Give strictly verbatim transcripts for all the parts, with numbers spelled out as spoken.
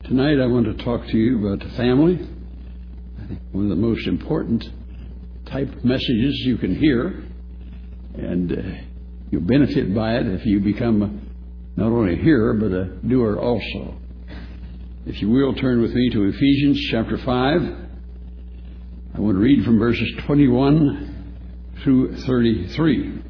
Tonight I want to talk to you about the family. I think one of the most important type of messages you can hear, and uh, you'll benefit by it if you become a, not only a hearer but a doer also. If you will, turn with me to Ephesians chapter five. I want to read from verses twenty-one through thirty-three.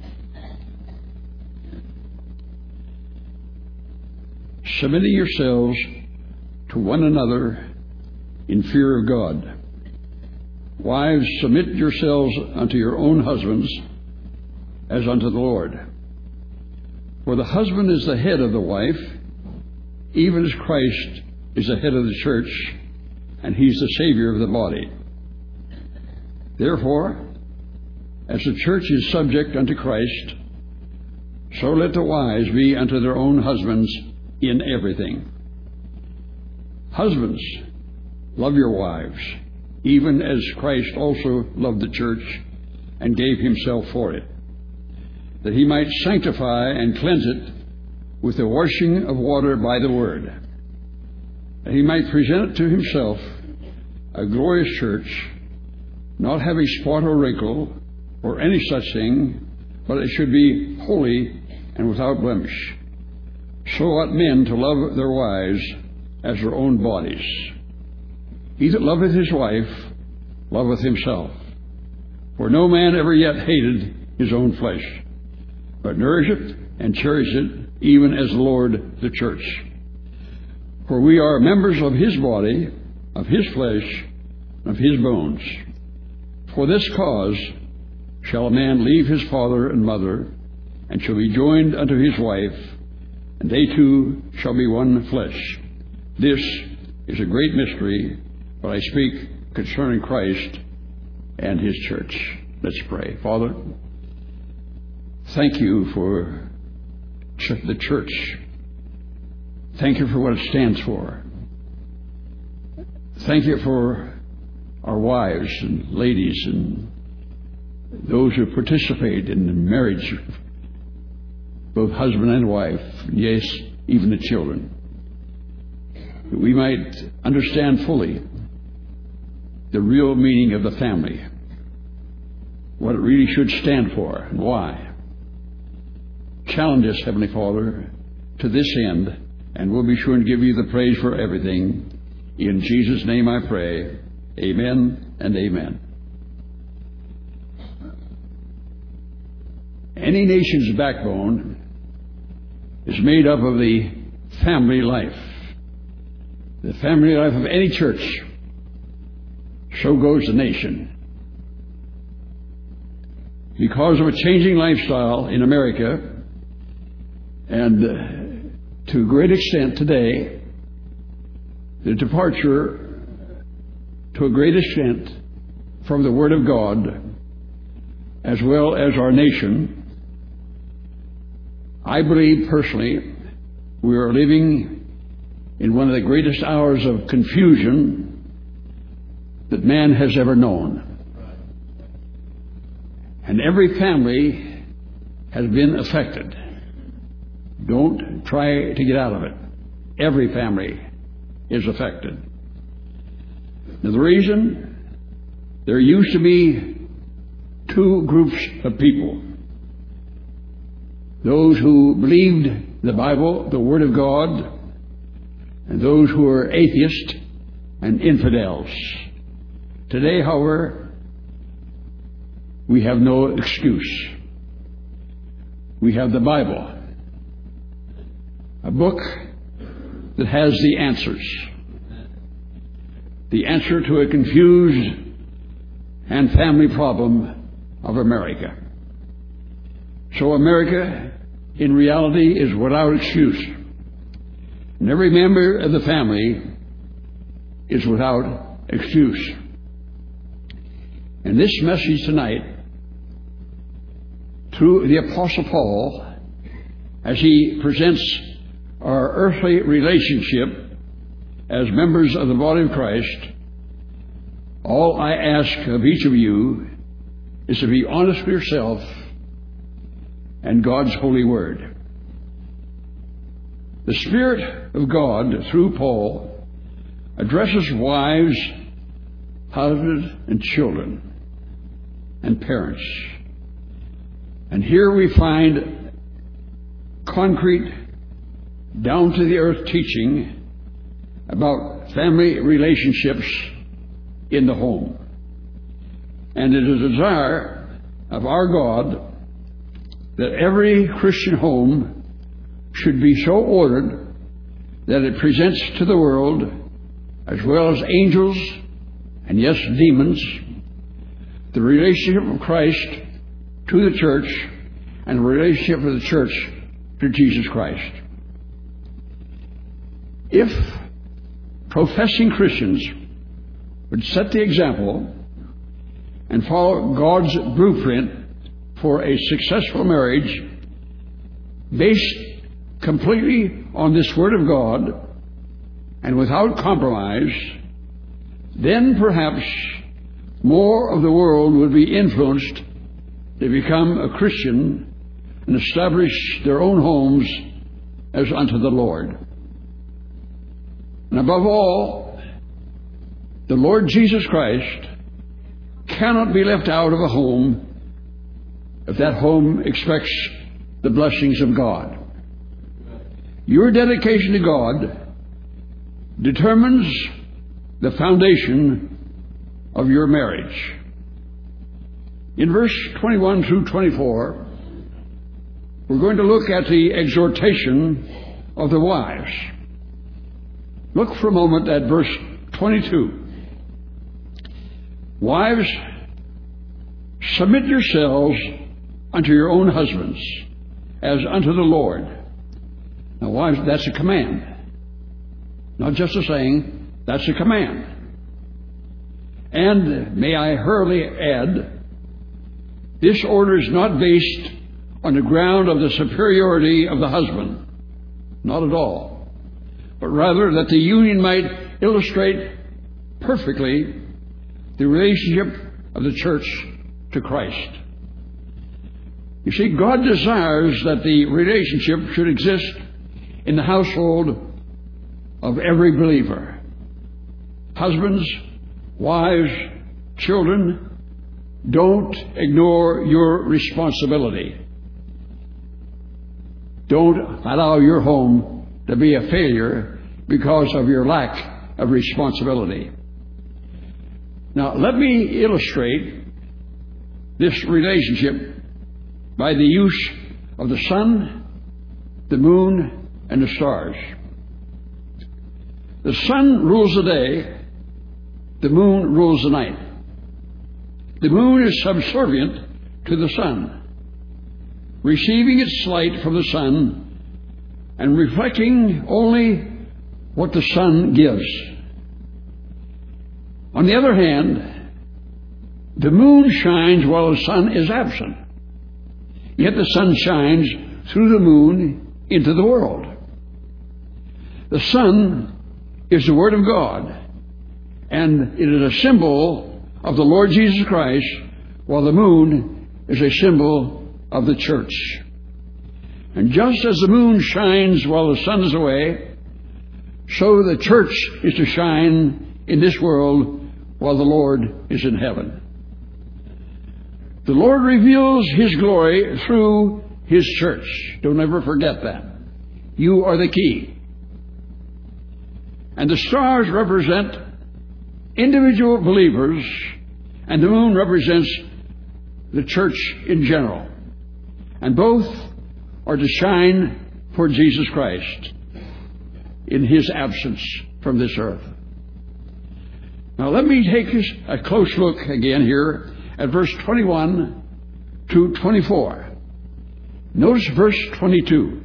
Submitting yourselves to one another in fear of God. Wives, submit yourselves unto your own husbands as unto the Lord. For the husband is the head of the wife, even as Christ is the head of the church, and he's the Savior of the body. Therefore, as the church is subject unto Christ, so let the wives be unto their own husbands in everything. Husbands, love your wives, even as Christ also loved the church and gave himself for it, that he might sanctify and cleanse it with the washing of water by the word, that he might present it to himself a glorious church, not having spot or wrinkle or any such thing, but it should be holy and without blemish. So ought men to love their wives as their own bodies. He that loveth his wife loveth himself. For no man ever yet hated his own flesh, but nourisheth and cherisheth it, even as the Lord the church. For we are members of his body, of his flesh, of his bones. For this cause shall a man leave his father and mother, and shall be joined unto his wife, and they two shall be one flesh. This is a great mystery, but I speak concerning Christ and his church. Let's pray. Father, thank you for the church. Thank you for what it stands for. Thank you for our wives and ladies and those who participate in the marriage, both husband and wife, and yes, even the children, that we might understand fully the real meaning of the family, what it really should stand for and why. Challenge us, Heavenly Father, to this end, and we'll be sure and give you the praise for everything. In Jesus' name I pray. Amen and amen. Any nation's backbone is made up of the family life. The family life of any church. So goes the nation. Because of a changing lifestyle in America, and uh, to a great extent today, the departure to a great extent from the Word of God, as well as our nation, I believe personally we are living in one of the greatest hours of confusion that man has ever known. And every family has been affected. Don't try to get out of it. Every family is affected. Now, the reason, there used to be two groups of people. Those who believed the Bible, the Word of God, and those who are atheists and infidels. Today, however, we have no excuse. We have the Bible, a book that has the answers. The answer to a confused and family problem of America. So America, in reality, is without excuse. And every member of the family is without excuse. And this message tonight, through the Apostle Paul, as he presents our earthly relationship as members of the body of Christ, all I ask of each of you is to be honest with yourself and God's holy word. The Spirit of God, through Paul, addresses wives, husbands, and children, and parents. And here we find concrete, down-to-the-earth teaching about family relationships in the home. And it is a desire of our God that every Christian home should be so ordered that it presents to the world, as well as angels and, yes, demons, the relationship of Christ to the church and the relationship of the church to Jesus Christ. If professing Christians would set the example and follow God's blueprint for a successful marriage based completely on this Word of God and without compromise, then perhaps more of the world would be influenced to become a Christian and establish their own homes as unto the Lord. And above all, the Lord Jesus Christ cannot be left out of a home if that home expects the blessings of God. Your dedication to God determines the foundation of your marriage. In verse twenty-one through twenty-four, we're going to look at the exhortation of the wives. Look for a moment at verse twenty-two. Wives, submit yourselves unto your own husbands, as unto the Lord. Now, wives, that's a command. Not just a saying, that's a command. And may I hurriedly add, this order is not based on the ground of the superiority of the husband. Not at all. But rather that the union might illustrate perfectly the relationship of the church to Christ. You see, God desires that the relationship should exist in the household of every believer. Husbands, wives, children, don't ignore your responsibility. Don't allow your home to be a failure because of your lack of responsibility. Now, let me illustrate this relationship by the use of the sun, the moon, and the stars. The sun rules the day, the moon rules the night. The moon is subservient to the sun, receiving its light from the sun and reflecting only what the sun gives. On the other hand, the moon shines while the sun is absent. Yet the sun shines through the moon into the world. The sun is the Word of God, and it is a symbol of the Lord Jesus Christ, while the moon is a symbol of the church. And just as the moon shines while the sun is away, so the church is to shine in this world while the Lord is in heaven. The Lord reveals His glory through His church. Don't ever forget that. You are the key. And the stars represent individual believers, and the moon represents the church in general. And both are to shine for Jesus Christ in His absence from this earth. Now let me take a close look again here at verse twenty-one to twenty-four. Notice verse twenty-two.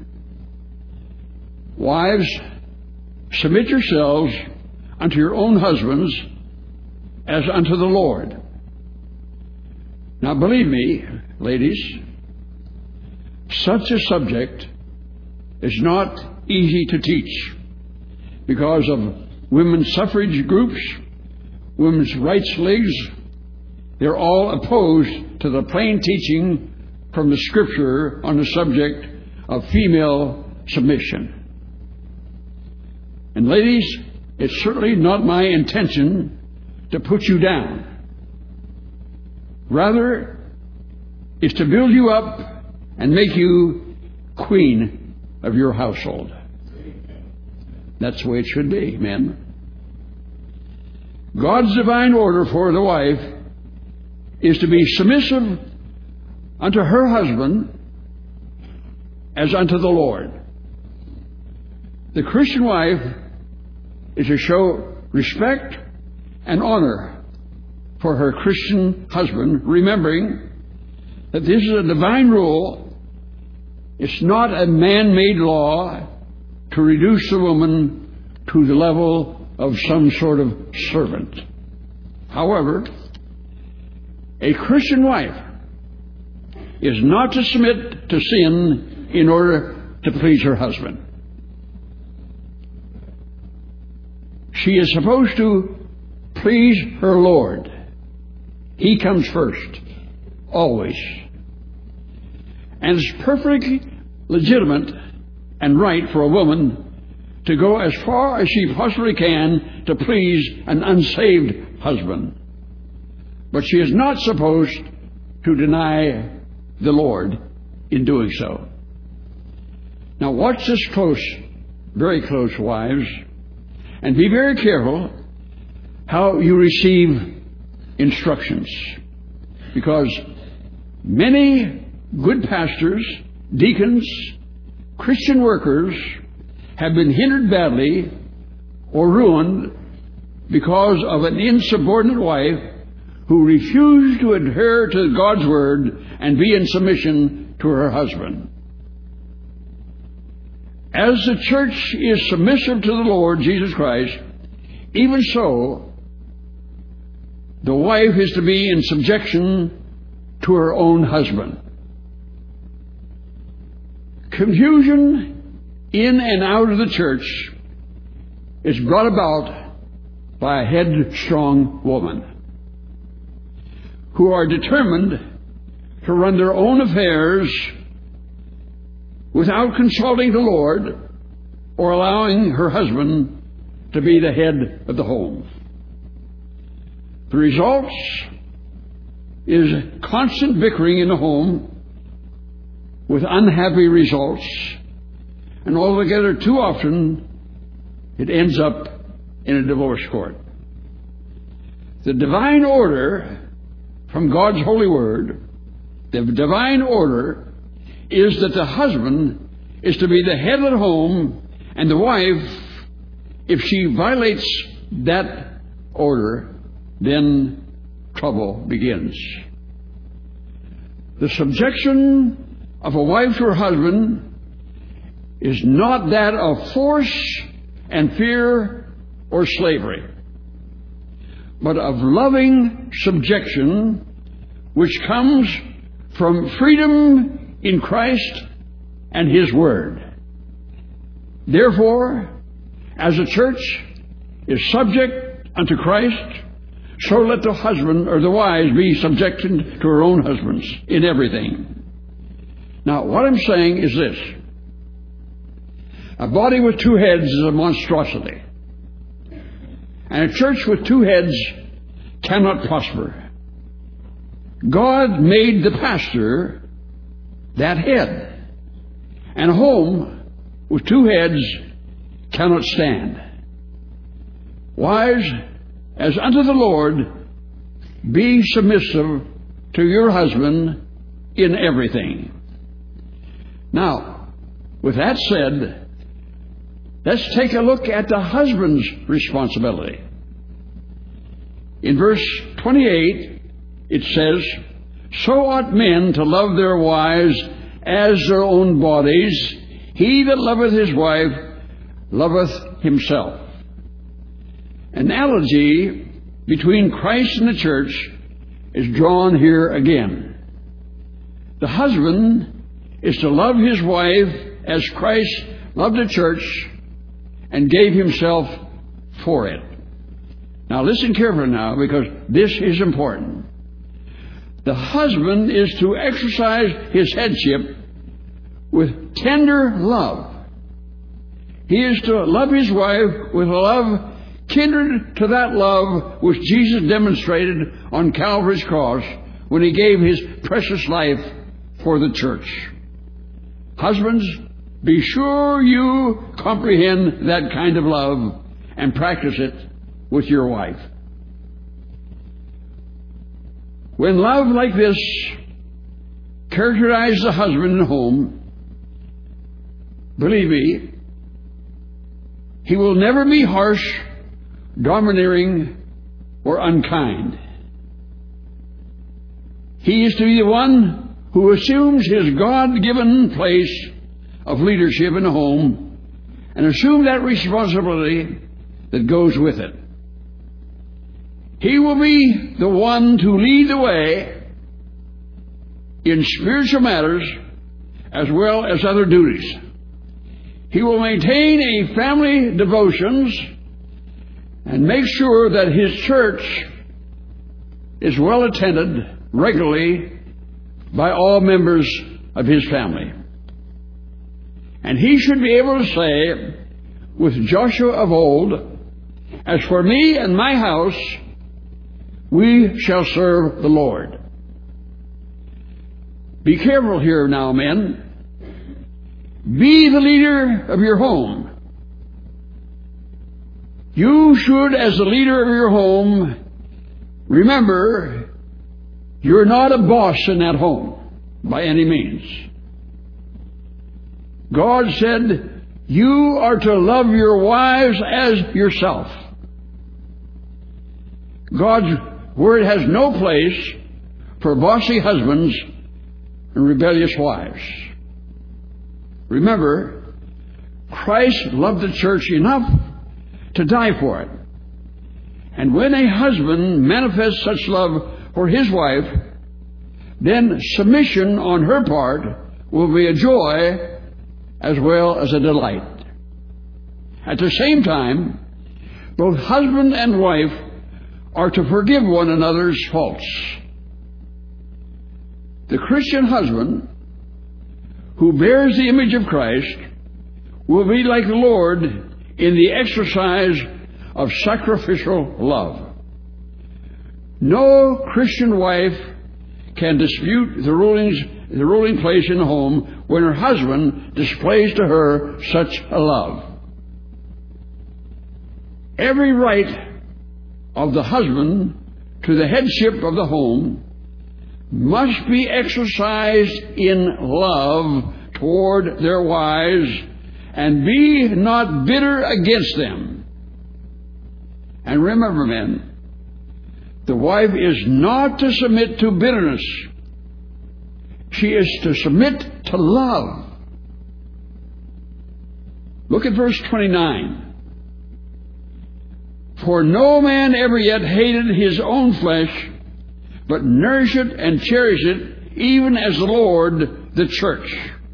Wives, submit yourselves unto your own husbands as unto the Lord. Now believe me, ladies, such a subject is not easy to teach because of women's suffrage groups, women's rights leagues. They're all opposed to the plain teaching from the Scripture on the subject of female submission. And ladies, it's certainly not my intention to put you down. Rather, it's to build you up and make you queen of your household. That's the way it should be, men. God's divine order for the wife is to be submissive unto her husband as unto the Lord. The Christian wife is to show respect and honor for her Christian husband, remembering that this is a divine rule. It's not a man-made law to reduce the woman to the level of some sort of servant. However, a Christian wife is not to submit to sin in order to please her husband. She is supposed to please her Lord. He comes first, always. And it's perfectly legitimate and right for a woman to go as far as she possibly can to please an unsaved husband. But she is not supposed to deny the Lord in doing so. Now watch this close, very close, wives, and be very careful how you receive instructions. Because many good pastors, deacons, Christian workers have been hindered badly or ruined because of an insubordinate wife who refused to adhere to God's word and be in submission to her husband. As the church is submissive to the Lord Jesus Christ, even so, the wife is to be in subjection to her own husband. Confusion in and out of the church is brought about by a headstrong woman who are determined to run their own affairs without consulting the Lord or allowing her husband to be the head of the home. The results is constant bickering in the home with unhappy results, and altogether too often it ends up in a divorce court. The divine order from God's holy word, the divine order is that the husband is to be the head of the home, and the wife, if she violates that order, then trouble begins. The subjection of a wife to her husband is not that of force and fear or slavery, but of loving subjection which comes from freedom in Christ and His Word. Therefore, as the church is subject unto Christ, so let the husband or the wives be subjected to her own husbands in everything. Now, what I'm saying is this. A body with two heads is a monstrosity. And a church with two heads cannot prosper. God made the pastor that head. And a home with two heads cannot stand. Wives, as unto the Lord, be submissive to your husband in everything. Now, with that said, let's take a look at the husband's responsibility. In verse twenty-eight, it says, "So ought men to love their wives as their own bodies. He that loveth his wife loveth himself." Analogy between Christ and the church is drawn here again. The husband is to love his wife as Christ loved the church and gave himself for it. Now listen carefully now, because this is important. The husband is to exercise his headship with tender love. He is to love his wife with a love kindred to that love which Jesus demonstrated on Calvary's cross when he gave his precious life for the church. Husbands, be sure you comprehend that kind of love and practice it with your wife. When love like this characterizes the husband in the home, believe me, he will never be harsh, domineering, or unkind. He is to be the one who assumes his God-given place of leadership in the home and assume that responsibility that goes with it. He will be the one to lead the way in spiritual matters as well as other duties. He will maintain a family devotions and make sure that his church is well attended regularly by all members of his family. And he should be able to say with Joshua of old, "As for me and my house, we shall serve the Lord." Be careful here now, men. Be the leader of your home. You should, as the leader of your home, remember you're not a boss in that home by any means. God said you are to love your wives as yourself. God's Word has no place for bossy husbands and rebellious wives. Remember, Christ loved the church enough to die for it. And when a husband manifests such love for his wife, then submission on her part will be a joy as well as a delight. At the same time, both husband and wife are to forgive one another's faults. The Christian husband who bears the image of Christ will be like the Lord in the exercise of sacrificial love. No Christian wife can dispute the rulings, the ruling place in the home when her husband displays to her such a love. Every right of the husband to the headship of the home must be exercised in love toward their wives, and be not bitter against them. And remember, men, the wife is not to submit to bitterness. She is to submit to love. Look at verse twenty-nine. For no man ever yet hated his own flesh, but nourish it and cherish it, even as the Lord the church.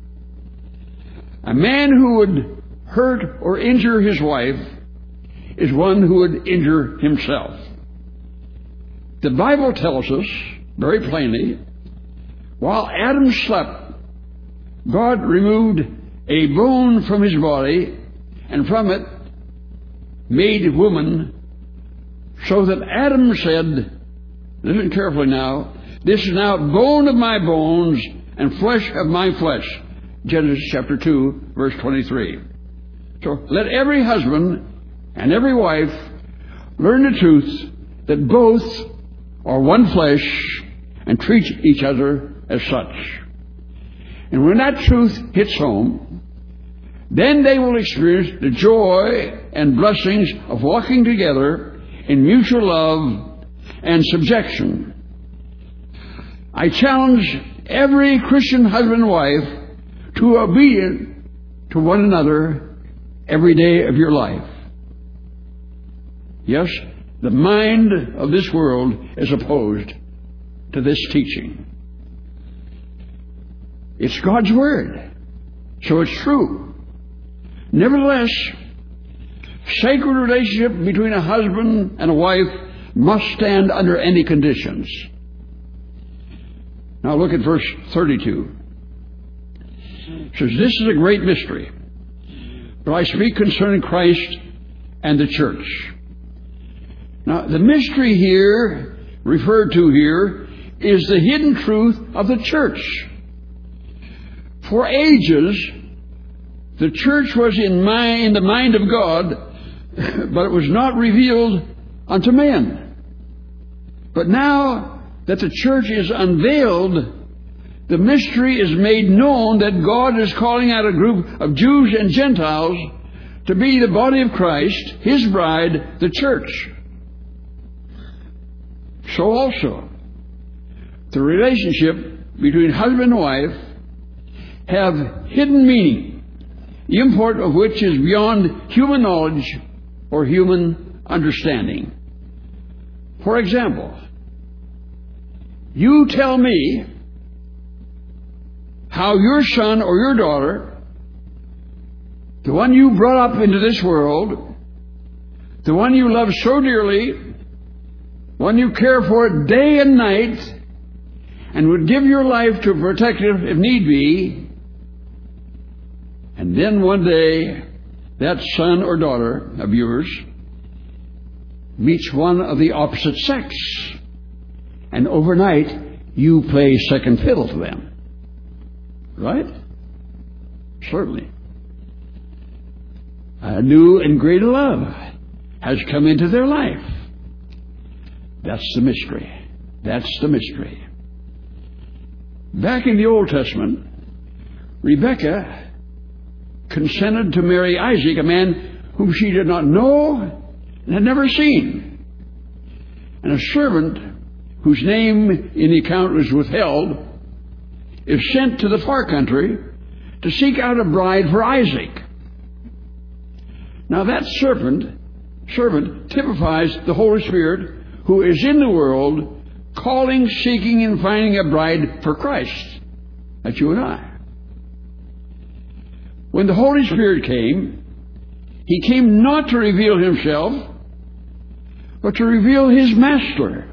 A man who would hurt or injure his wife is one who would injure himself. The Bible tells us very plainly, while Adam slept, God removed a bone from his body, and from it made woman, so that Adam said, listen carefully now, this is now bone of my bones and flesh of my flesh. Genesis chapter two, verse twenty-three. So let every husband and every wife learn the truth that both are one flesh and treat each other as such. And when that truth hits home, then they will experience the joy and blessings of walking together in mutual love and subjection. I challenge every Christian husband and wife to be obedient to one another every day of your life. Yes, the mind of this world is opposed to this teaching. It's God's Word, so it's true. Nevertheless, sacred relationship between a husband and a wife must stand under any conditions. Now look at verse thirty-two. It says, this is a great mystery, but I speak concerning Christ and the church. Now, the mystery here, referred to here, is the hidden truth of the church. For ages, the church was in, my, in the mind of God, but it was not revealed unto men. But now that the church is unveiled, the mystery is made known that God is calling out a group of Jews and Gentiles to be the body of Christ, His bride, the church. So also, the relationship between husband and wife have hidden meaning, the import of which is beyond human knowledge or human understanding. For example, you tell me how your son or your daughter, the one you brought up into this world, the one you love so dearly, one you care for day and night, and would give your life to protect it if need be, and then one day that son or daughter of yours meets one of the opposite sex, and overnight you play second fiddle to them. Right? Certainly. A new and greater love has come into their life. That's the mystery. That's the mystery. Back in the Old Testament, Rebekah consented to marry Isaac, a man whom she did not know and had never seen. And a servant whose name in the account was withheld is sent to the far country to seek out a bride for Isaac. Now that servant, servant typifies the Holy Spirit who is in the world calling, seeking, and finding a bride for Christ. That's you and I. When the Holy Spirit came, He came not to reveal Himself, but to reveal His Master.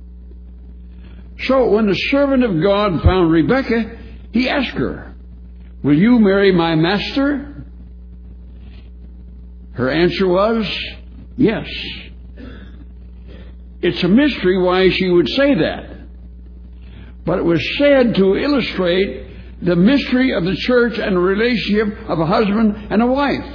So when the servant of God found Rebekah, he asked her, "Will you marry my master?" Her answer was, "Yes." It's a mystery why she would say that. But it was said to illustrate the mystery of the church and the relationship of a husband and a wife.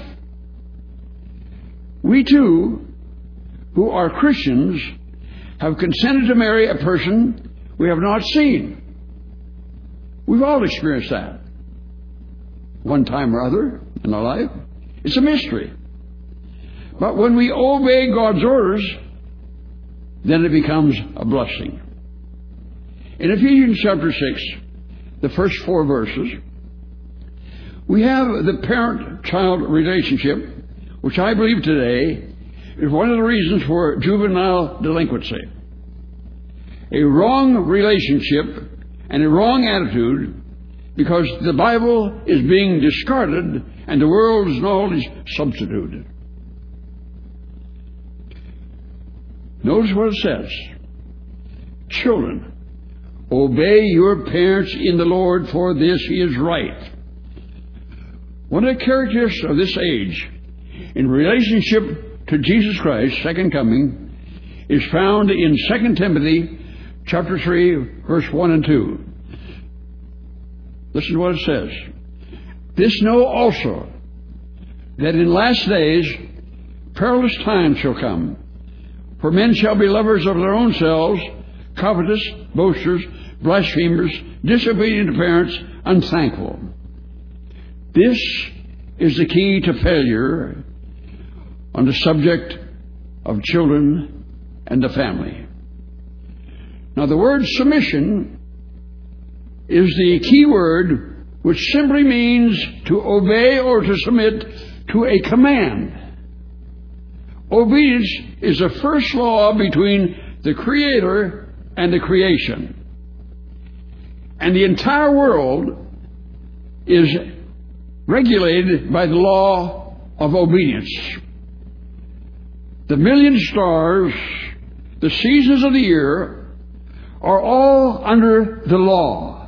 We too, who are Christians, have consented to marry a person we have not seen. We've all experienced that one time or other in our life. It's a mystery. But when we obey God's orders, then it becomes a blessing. In Ephesians chapter six, the first four verses, we have the parent-child relationship, which I believe today is one of the reasons for juvenile delinquency. A wrong relationship and a wrong attitude because the Bible is being discarded and the world's knowledge substituted. Notice what it says. Children, obey your parents in the Lord, for this is right. One of the characteristics of this age in relationship to Jesus Christ, second coming, is found in Second Timothy chapter three, verse one and two. Listen to what it says. This know also, that in last days perilous times shall come. For men shall be lovers of their own selves, covetous, boasters, blasphemers, disobedient to parents, unthankful. This is the key to failure on the subject of children and the family. Now, the word submission is the key word, which simply means to obey or to submit to a command. Obedience is the first law between the Creator and the creation. And the entire world is regulated by the law of obedience. The million stars, the seasons of the year, are all under the law.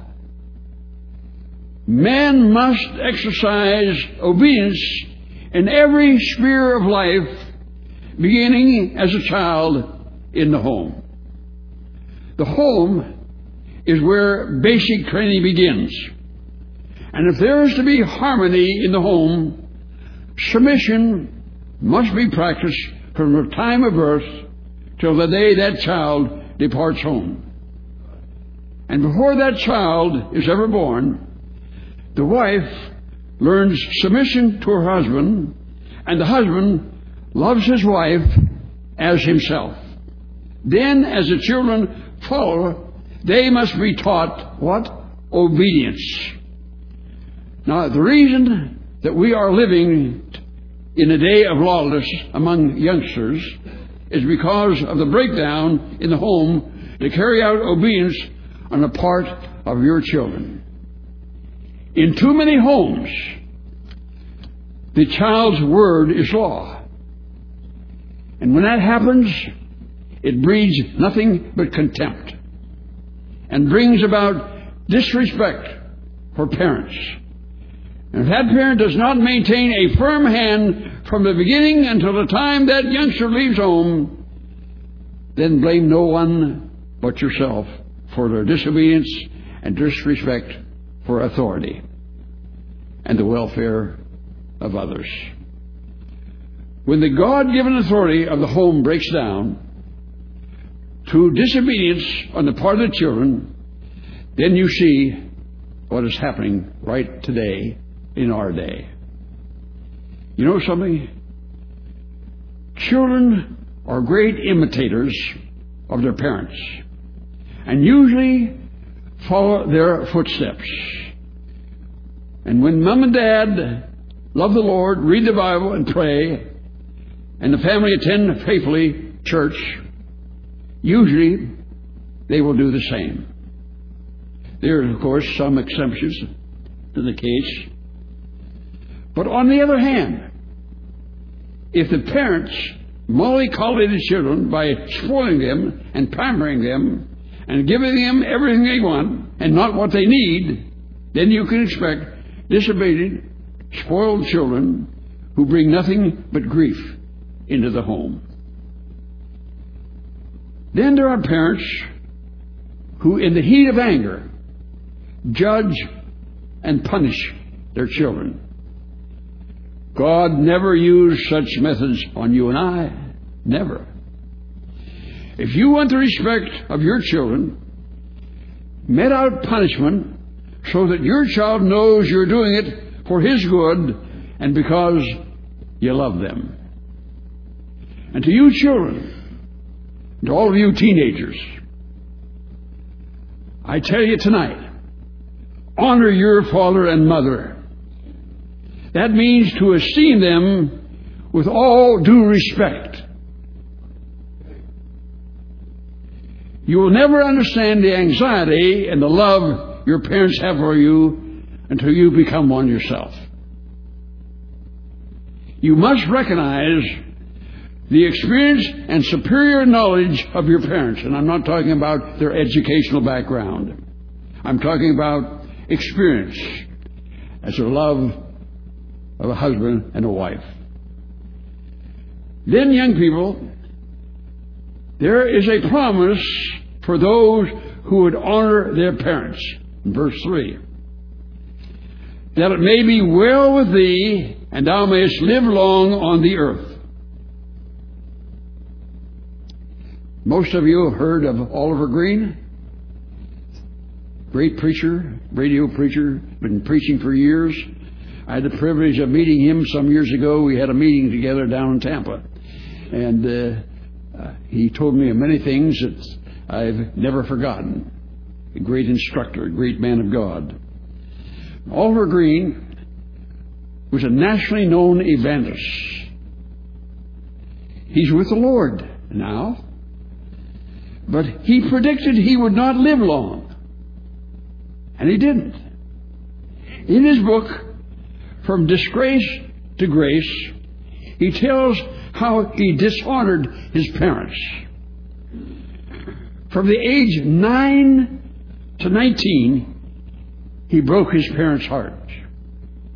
Man must exercise obedience in every sphere of life, beginning as a child in the home. The home is where basic training begins. And if there is to be harmony in the home, submission must be practiced from the time of birth till the day that child departs home. And before that child is ever born, the wife learns submission to her husband, and the husband loves his wife as himself. Then, as the children follow, they must be taught what? Obedience. Now, the reason that we are living in a day of lawlessness among youngsters is because of the breakdown in the home to carry out obedience on the part of your children. In too many homes, the child's word is law. And when that happens, it breeds nothing but contempt and brings about disrespect for parents. And if that parent does not maintain a firm hand from the beginning until the time that youngster leaves home, then blame no one but yourself for their disobedience and disrespect for authority and the welfare of others. When the God-given authority of the home breaks down through disobedience on the part of the children, then you see what is happening right today in our day. You know something? Children are great imitators of their parents and usually follow their footsteps. And when mom and dad love the Lord, read the Bible, and pray, and the family attend faithfully church, usually they will do the same. There are, of course, some exceptions to the case. But on the other hand, if the parents mollycoddle the children by spoiling them and pampering them and giving them everything they want and not what they need, then you can expect disobedient, spoiled children who bring nothing but grief into the home. Then there are parents who, in the heat of anger, judge and punish their children. God never used such methods on you and I. Never. If you want the respect of your children, met out punishment so that your child knows you're doing it for his good and because you love them. And to you children, to all of you teenagers, I tell you tonight, honor your father and mother. That means to esteem them with all due respect. You will never understand the anxiety and the love your parents have for you until you become one yourself. You must recognize the experience and superior knowledge of your parents. And I'm not talking about their educational background. I'm talking about experience as a love of a husband and a wife. Then, young people, there is a promise for those who would honor their parents. In verse three, that it may be well with thee, and thou mayest live long on the earth. Most of you have heard of Oliver Green. Great preacher, radio preacher, been preaching for years. I had the privilege of meeting him some years ago. We had a meeting together down in Tampa. And uh, uh, he told me of many things that I've never forgotten. A great instructor, a great man of God. Oliver Green was a nationally known evangelist. He's with the Lord now. But he predicted he would not live long. And he didn't. In his book, From Disgrace to Grace, he tells how he dishonored his parents. From the age nine to nineteen, he broke his parents' hearts.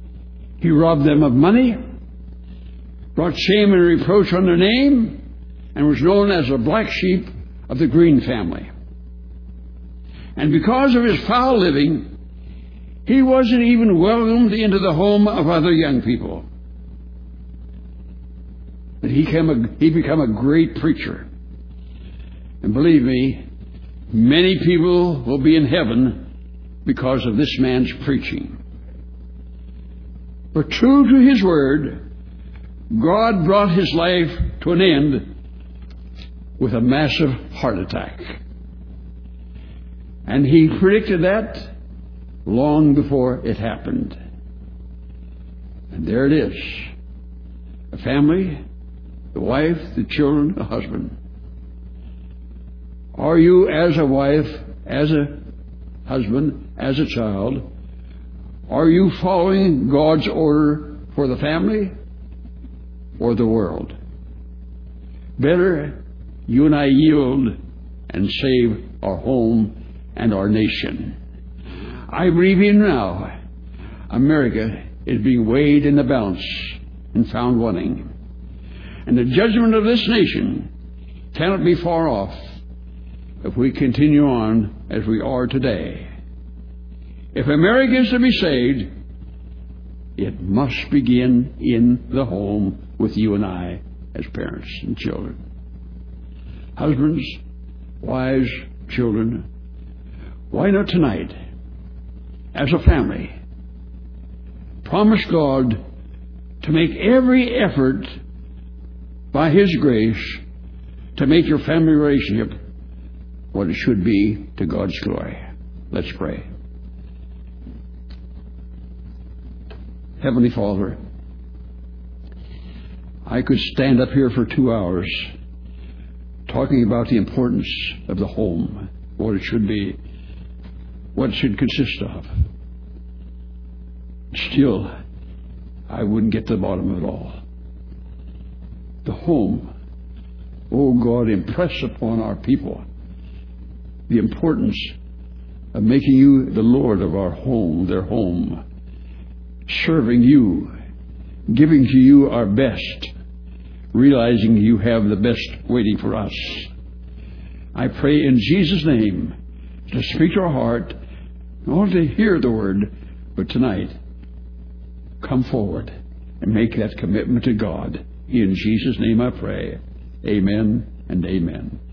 He robbed them of money, brought shame and reproach on their name, and was known as the black sheep of the Green family. And because of his foul living, he wasn't even welcomed into the home of other young people. But he became a, he became a great preacher. And believe me, many people will be in heaven because of this man's preaching. But true to his word, God brought his life to an end with a massive heart attack. And he predicted that long before it happened. And there it is. A family, the wife, the children, the husband. Are you, as a wife, as a husband, as a child, are you following God's order for the family or the world? Better you and I yield and save our home and our nation. I believe even now America is being weighed in the balance and found wanting. And the judgment of this nation cannot be far off if we continue on as we are today. If America is to be saved, it must begin in the home with you and I as parents and children. Husbands, wives, children, why not tonight, as a family, promise God to make every effort by His grace to make your family relationship what it should be to God's glory. Let's pray. Heavenly Father, I could stand up here for two hours talking about the importance of the home, what it should be, what it should consist of. Still, I wouldn't get to the bottom of it all. The home. Oh God, impress upon our people the importance of making you the Lord of our home, their home, serving you, giving to you our best, realizing you have the best waiting for us. I pray in Jesus' name to speak to our heart, not only to hear the word, but tonight, come forward and make that commitment to God. In Jesus' name I pray. Amen and amen.